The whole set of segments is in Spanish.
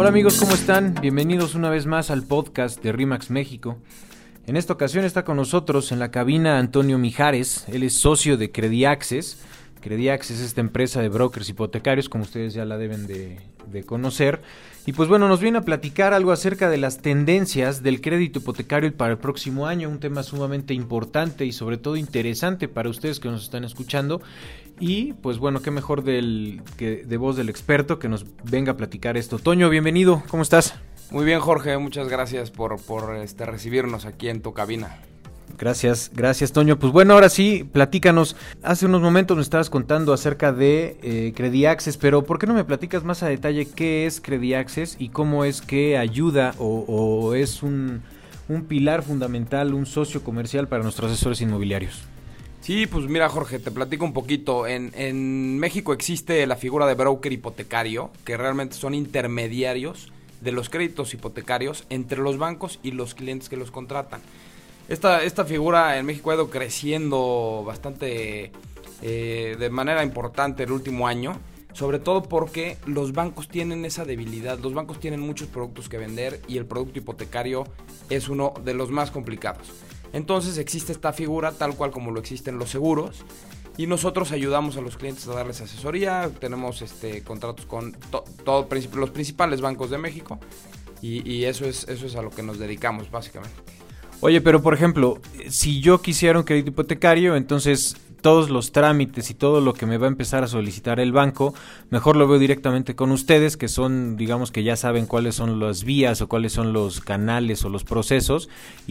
Hola amigos, ¿cómo están? Bienvenidos una vez más al podcast de RE/MAX México. En esta ocasión está con nosotros en la cabina Antonio Mijares. Él es socio de CrediAccess. CrediAccess es esta empresa de brokers hipotecarios, como ustedes ya la deben de conocer. Y pues bueno, nos viene a platicar algo acerca de las tendencias del crédito hipotecario para el próximo año, un tema sumamente importante y sobre todo interesante para ustedes que nos están escuchando. Y pues bueno, qué mejor de voz del experto que nos venga a platicar esto. Toño, bienvenido, ¿cómo estás? Muy bien, Jorge, muchas gracias por recibirnos aquí en tu cabina. Gracias, Toño. Pues bueno, ahora sí, platícanos. Hace unos momentos me estabas contando acerca de CrediAccess, pero ¿por qué no me platicas más a detalle qué es CrediAccess y cómo es que ayuda o es un pilar fundamental, un socio comercial para nuestros asesores inmobiliarios? Sí, pues mira, Jorge, te platico un poquito. En México existe la figura de broker hipotecario, que realmente son intermediarios de los créditos hipotecarios entre los bancos y los clientes que los contratan. Esta figura en México ha ido creciendo bastante de manera importante el último año, sobre todo porque los bancos tienen esa debilidad. Los bancos tienen muchos productos que vender y el producto hipotecario es uno de los más complicados. Entonces existe esta figura tal cual como lo existen los seguros y nosotros ayudamos a los clientes a darles asesoría. Tenemos contratos con los principales bancos de México y eso es a lo que nos dedicamos básicamente. Oye, pero por ejemplo, si yo quisiera un crédito hipotecario, entonces todos los trámites y todo lo que me va a empezar a solicitar el banco, mejor lo veo directamente con ustedes, que son, digamos que ya saben cuáles son las vías o cuáles son los canales o los procesos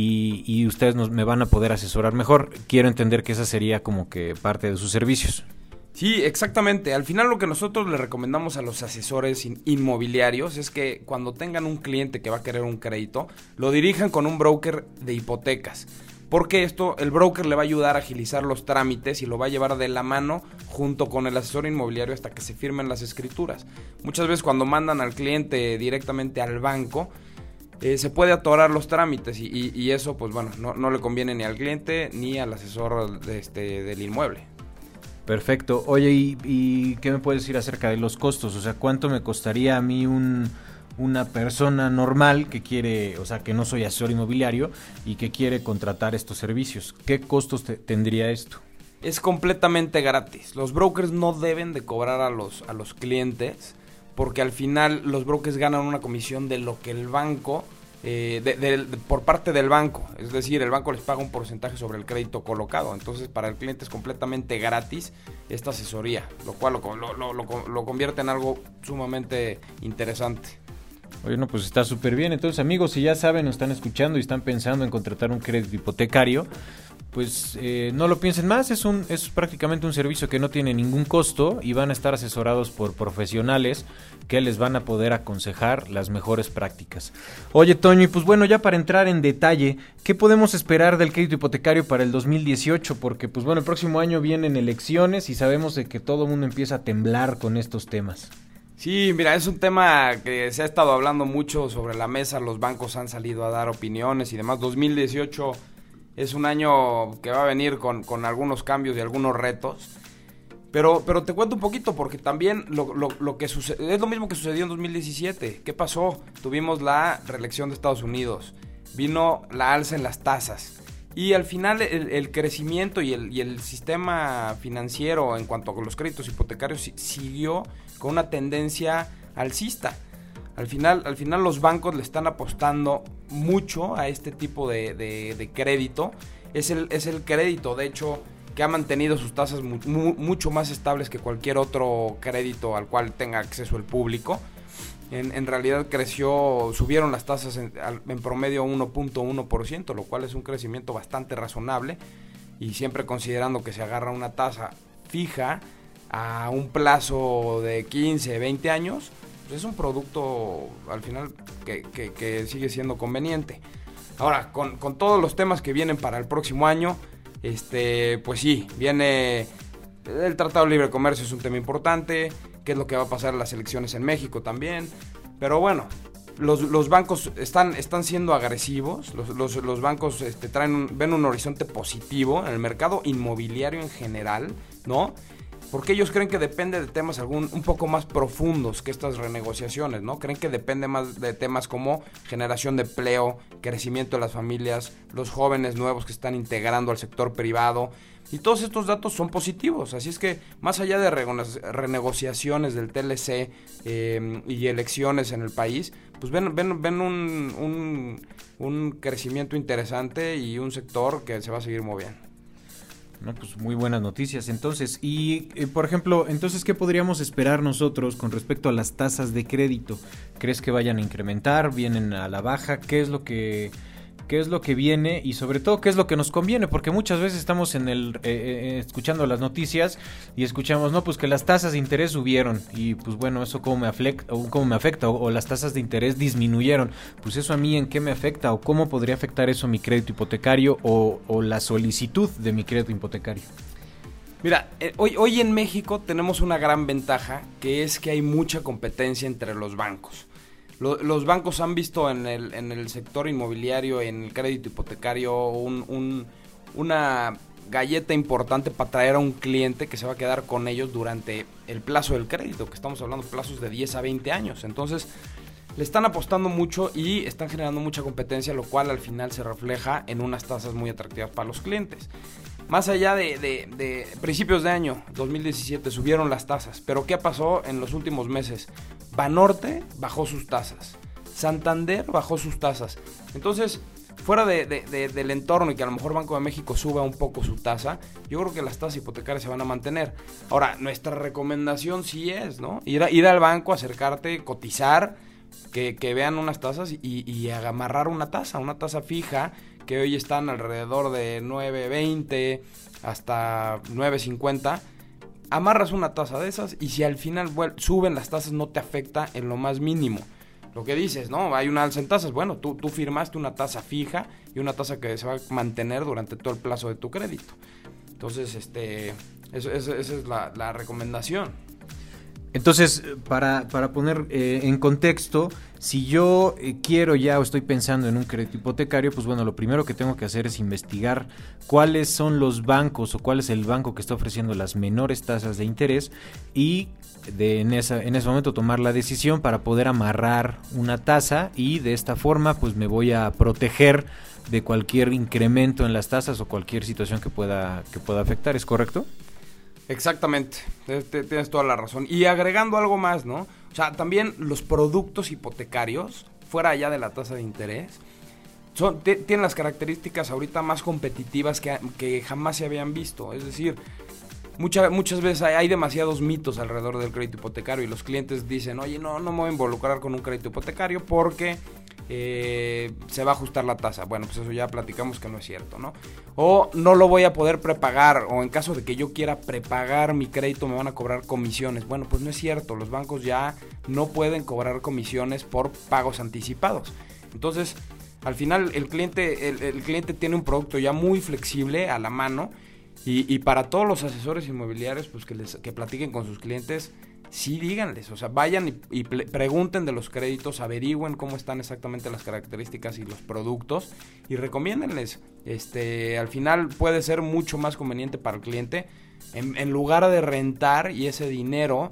y ustedes me van a poder asesorar mejor. Quiero entender que esa sería como que parte de sus servicios. Sí, exactamente. Al final lo que nosotros le recomendamos a los asesores inmobiliarios es que cuando tengan un cliente que va a querer un crédito, lo dirijan con un broker de hipotecas. Porque el broker le va a ayudar a agilizar los trámites y lo va a llevar de la mano junto con el asesor inmobiliario hasta que se firmen las escrituras. Muchas veces cuando mandan al cliente directamente al banco, se puede atorar los trámites y eso pues bueno, no le conviene ni al cliente ni al asesor del inmueble. Perfecto. Oye, ¿y qué me puedes decir acerca de los costos? O sea, ¿cuánto me costaría a mí una persona normal que quiere, o sea, que no soy asesor inmobiliario y que quiere contratar estos servicios? ¿Qué costos tendría esto? Es completamente gratis. Los brokers no deben de cobrar a los clientes porque al final los brokers ganan una comisión de lo que el banco por parte del banco, es decir, el banco les paga un porcentaje sobre el crédito colocado. Entonces para el cliente es completamente gratis esta asesoría, lo cual lo convierte en algo sumamente interesante. Oye, no, pues está súper bien. Entonces, amigos, si ya saben, nos están escuchando y están pensando en contratar un crédito hipotecario, pues no lo piensen más. Es prácticamente un servicio que no tiene ningún costo y van a estar asesorados por profesionales que les van a poder aconsejar las mejores prácticas. Oye, Toño, y pues bueno, ya para entrar en detalle, ¿qué podemos esperar del crédito hipotecario para el 2018? Porque pues bueno, el próximo año vienen elecciones y sabemos de que todo el mundo empieza a temblar con estos temas. Sí, mira, es un tema que se ha estado hablando mucho sobre la mesa, los bancos han salido a dar opiniones y demás. 2018 es un año que va a venir con algunos cambios y algunos retos, pero te cuento un poquito porque también lo que sucede es lo mismo que sucedió en 2017. ¿Qué pasó? Tuvimos la reelección de Estados Unidos, vino la alza en las tasas y al final el crecimiento y el sistema financiero en cuanto a los créditos hipotecarios siguió con una tendencia alcista. Al final los bancos le están apostando mucho a este tipo de crédito. Es el crédito, de hecho, que ha mantenido sus tasas mucho más estables que cualquier otro crédito al cual tenga acceso el público. En realidad subieron las tasas en promedio 1.1%, lo cual es un crecimiento bastante razonable. Y siempre considerando que se agarra una tasa fija a un plazo de 15, 20 años, pues es un producto al final que sigue siendo conveniente. Ahora, con todos los temas que vienen para el próximo año, pues sí, viene el Tratado de Libre Comercio, es un tema importante, qué es lo que va a pasar en las elecciones en México también, pero bueno, los bancos están siendo agresivos, los bancos ven un horizonte positivo en el mercado inmobiliario en general, ¿no? porque ellos creen que depende de temas un poco más profundos que estas renegociaciones, ¿no? Creen que depende más de temas como generación de empleo, crecimiento de las familias, los jóvenes nuevos que están integrando al sector privado, y todos estos datos son positivos. Así es que más allá de renegociaciones del TLC y elecciones en el país, pues ven un crecimiento interesante y un sector que se va a seguir moviendo. No, pues muy buenas noticias. Entonces, y por ejemplo, entonces, ¿qué podríamos esperar nosotros con respecto a las tasas de crédito? ¿Crees que vayan a incrementar? ¿Vienen a la baja? ¿Qué es lo que viene? Y sobre todo, ¿qué es lo que nos conviene? Porque muchas veces estamos escuchando las noticias y escuchamos, no, pues que las tasas de interés subieron y pues bueno, eso cómo me afecta o las tasas de interés disminuyeron. Pues eso a mí en qué me afecta o cómo podría afectar eso mi crédito hipotecario o la solicitud de mi crédito hipotecario. Mira, hoy en México tenemos una gran ventaja, que es que hay mucha competencia entre los bancos. Los bancos han visto en el sector inmobiliario, en el crédito hipotecario, una galleta importante para traer a un cliente que se va a quedar con ellos durante el plazo del crédito, que estamos hablando de plazos de 10 a 20 años. Entonces, le están apostando mucho y están generando mucha competencia, lo cual al final se refleja en unas tasas muy atractivas para los clientes. Más allá de principios de año 2017 subieron las tasas, pero ¿qué pasó en los últimos meses? Banorte bajó sus tasas, Santander bajó sus tasas. Entonces, fuera del entorno y que a lo mejor Banco de México suba un poco su tasa, yo creo que las tasas hipotecarias se van a mantener. Ahora, nuestra recomendación sí es, ¿no? Ir al banco, acercarte, cotizar, que vean unas tasas y amarrar una tasa fija, que hoy están alrededor de 9.20 hasta 9.50. Amarras una tasa de esas y si al final suben las tasas no te afecta en lo más mínimo. Lo que dices, ¿no? Hay una alza en tasas. Bueno, tú firmaste una tasa fija y una tasa que se va a mantener durante todo el plazo de tu crédito. Entonces, esa es la recomendación. Entonces, para poner en contexto, si yo quiero ya o estoy pensando en un crédito hipotecario, pues bueno, lo primero que tengo que hacer es investigar cuáles son los bancos o cuál es el banco que está ofreciendo las menores tasas de interés y en ese momento tomar la decisión para poder amarrar una tasa y de esta forma pues me voy a proteger de cualquier incremento en las tasas o cualquier situación que pueda afectar, ¿es correcto? Exactamente, tienes toda la razón. Y agregando algo más, ¿no? O sea, también los productos hipotecarios, fuera ya de la tasa de interés, tienen las características ahorita más competitivas que jamás se habían visto. Es decir, muchas veces hay demasiados mitos alrededor del crédito hipotecario y los clientes dicen, oye, no me voy a involucrar con un crédito hipotecario porque se va a ajustar la tasa. Bueno, pues eso ya platicamos que no es cierto, ¿no? O no lo voy a poder prepagar, o en caso de que yo quiera prepagar mi crédito me van a cobrar comisiones. Bueno, pues no es cierto, los bancos ya no pueden cobrar comisiones por pagos anticipados. Entonces, al final el cliente tiene un producto ya muy flexible a la mano y para todos los asesores inmobiliarios, pues que platiquen con sus clientes. Sí, díganles, o sea, vayan y pregunten de los créditos, averigüen cómo están exactamente las características y los productos y recomiéndenles. Al final puede ser mucho más conveniente para el cliente en lugar de rentar y ese dinero,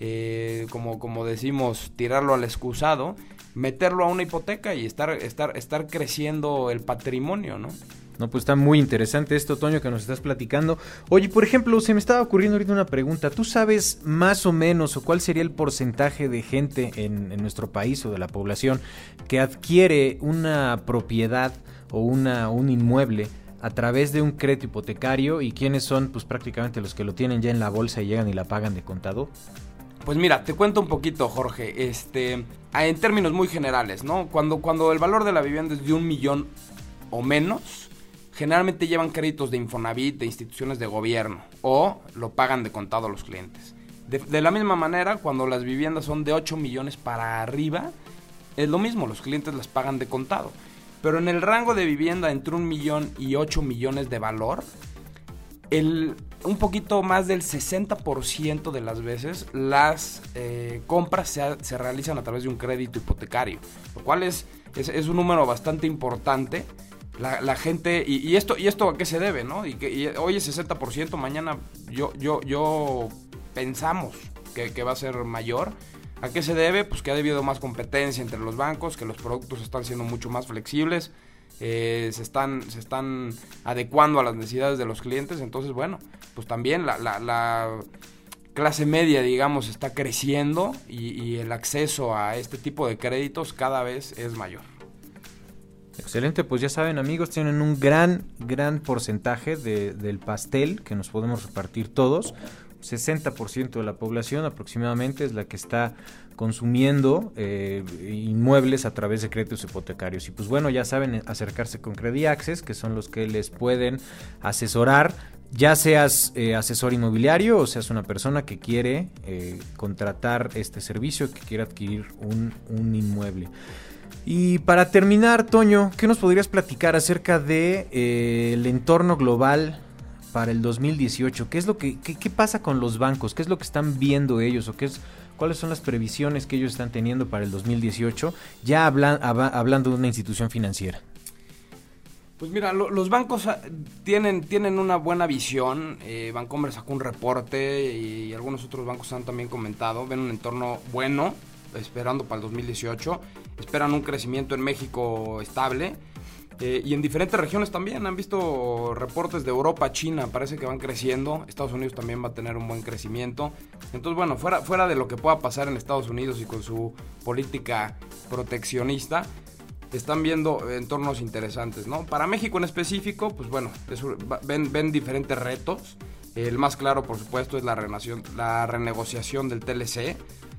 como decimos, tirarlo al excusado, meterlo a una hipoteca y estar creciendo el patrimonio, ¿no? No, pues está muy interesante esto, Toño, que nos estás platicando. Oye, por ejemplo, se me estaba ocurriendo ahorita una pregunta. ¿Tú sabes más o menos o cuál sería el porcentaje de gente en nuestro país o de la población que adquiere una propiedad o un inmueble a través de un crédito hipotecario y quiénes son pues prácticamente los que lo tienen ya en la bolsa y llegan y la pagan de contado? Pues mira, te cuento un poquito, Jorge. En términos muy generales, ¿no? Cuando el valor de la vivienda es de 1 millón o menos, generalmente llevan créditos de Infonavit, de instituciones de gobierno, o lo pagan de contado a los clientes. De la misma manera, cuando las viviendas son de 8 millones para arriba, es lo mismo, los clientes las pagan de contado. Pero en el rango de vivienda entre 1 millón y 8 millones de valor, un poquito más del 60% de las veces las compras se realizan a través de un crédito hipotecario, lo cual es un número bastante importante. La gente, y esto a qué se debe, ¿no? Y hoy es 60%, mañana yo pensamos que va a ser mayor. ¿A qué se debe? Pues que ha habido más competencia entre los bancos, que los productos están siendo mucho más flexibles, se están adecuando a las necesidades de los clientes. Entonces, bueno, pues también la clase media, digamos, está creciendo y el acceso a este tipo de créditos cada vez es mayor. Excelente, pues ya saben, amigos, tienen un gran porcentaje del pastel que nos podemos repartir todos. 60% de la población aproximadamente es la que está consumiendo inmuebles a través de créditos hipotecarios. Y pues bueno, ya saben, acercarse con CrediAccess, que son los que les pueden asesorar, ya seas asesor inmobiliario o seas una persona que quiere contratar este servicio, que quiere adquirir un inmueble. Y para terminar, Toño, ¿qué nos podrías platicar acerca de el entorno global para el 2018? ¿Qué pasa con los bancos? ¿Qué es lo que están viendo ellos? ¿Cuáles son las previsiones que ellos están teniendo para el 2018? Ya hablando de una institución financiera. Pues mira, los bancos tienen una buena visión. Bancomer sacó un reporte y algunos otros bancos han también comentado. Ven un entorno bueno, esperando para el 2018. Esperan un crecimiento en México estable. Y en diferentes regiones también. Han visto reportes de Europa, China, parece que van creciendo. Estados Unidos también va a tener un buen crecimiento. Entonces, bueno, fuera de lo que pueda pasar en Estados Unidos y con su política proteccionista, están viendo entornos interesantes, ¿no? Para México en específico, pues bueno, ven diferentes retos. El más claro, por supuesto, es la renegociación del TLC.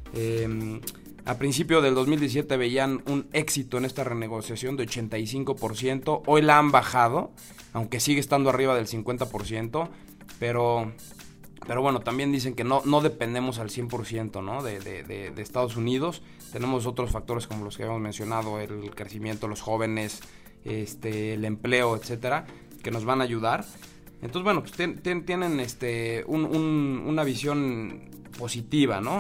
A principio del 2017 veían un éxito en esta renegociación de 85%. Hoy la han bajado, aunque sigue estando arriba del 50%. Pero bueno, también dicen que no dependemos al 100%, ¿no? de Estados Unidos. Tenemos otros factores como los que habíamos mencionado, el crecimiento, los jóvenes, el empleo, etcétera, que nos van a ayudar. Entonces, bueno, pues tienen una visión positiva, ¿no?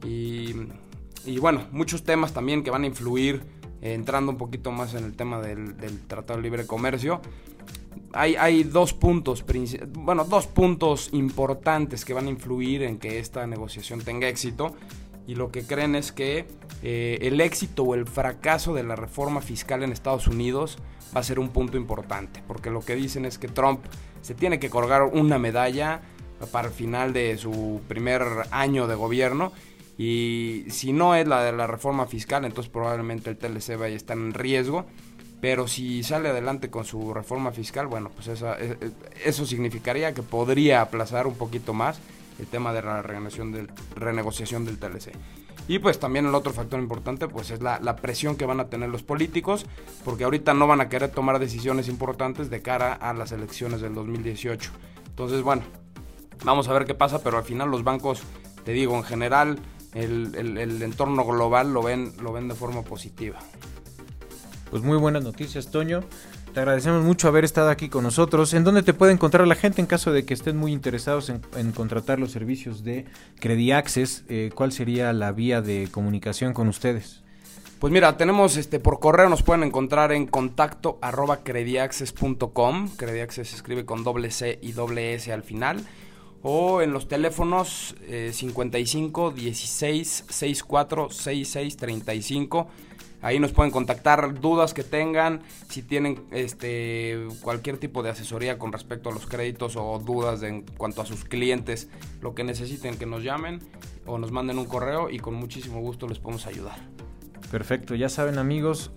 Y bueno, muchos temas también que van a influir, entrando un poquito más en el tema del Tratado de Libre Comercio. Hay dos puntos importantes que van a influir en que esta negociación tenga éxito, y lo que creen es que el éxito o el fracaso de la reforma fiscal en Estados Unidos va a ser un punto importante, porque lo que dicen es que Trump se tiene que colgar una medalla para el final de su primer año de gobierno. Y si no es la de la reforma fiscal, entonces probablemente el TLC vaya a estar en riesgo. Pero si sale adelante con su reforma fiscal, bueno, pues eso significaría que podría aplazar un poquito más el tema de la renegociación del TLC. Y pues también el otro factor importante pues es la presión que van a tener los políticos, porque ahorita no van a querer tomar decisiones importantes de cara a las elecciones del 2018. Entonces, bueno, vamos a ver qué pasa, pero al final los bancos, te digo, en general el entorno global lo ven de forma positiva. Pues muy buenas noticias, Toño. Te agradecemos mucho haber estado aquí con nosotros. ¿En dónde te puede encontrar la gente en caso de que estén muy interesados en contratar los servicios de CrediAccess? ¿Cuál sería la vía de comunicación con ustedes? Pues mira, tenemos por correo, nos pueden encontrar en contacto@crediaccess.com. CrediAccess se escribe con doble C y doble S al final. O en los teléfonos 55 16 64 66 35. Ahí nos pueden contactar, dudas que tengan, si tienen cualquier tipo de asesoría con respecto a los créditos o dudas en cuanto a sus clientes, lo que necesiten, que nos llamen o nos manden un correo y con muchísimo gusto les podemos ayudar. Perfecto, ya saben, amigos,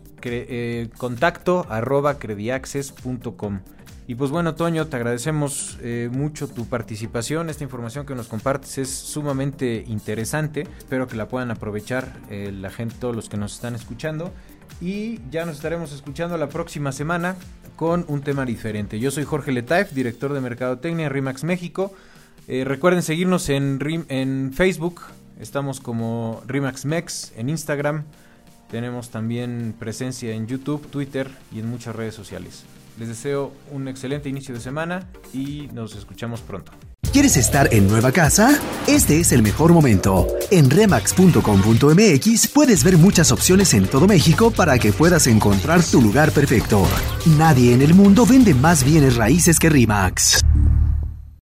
contacto@crediaccess.com. Y pues bueno, Toño, te agradecemos mucho tu participación. Esta información que nos compartes es sumamente interesante. Espero que la puedan aprovechar la gente, todos los que nos están escuchando. Y ya nos estaremos escuchando la próxima semana con un tema diferente. Yo soy Jorge Letaif, director de Mercadotecnia en RE/MAX México. Recuerden seguirnos en Facebook. Estamos como RE/MAX MEX, en Instagram. Tenemos también presencia en YouTube, Twitter y en muchas redes sociales. Les deseo un excelente inicio de semana y nos escuchamos pronto. ¿Quieres estar en nueva casa? Este es el mejor momento. En remax.com.mx puedes ver muchas opciones en todo México para que puedas encontrar tu lugar perfecto. Nadie en el mundo vende más bienes raíces que RE/MAX.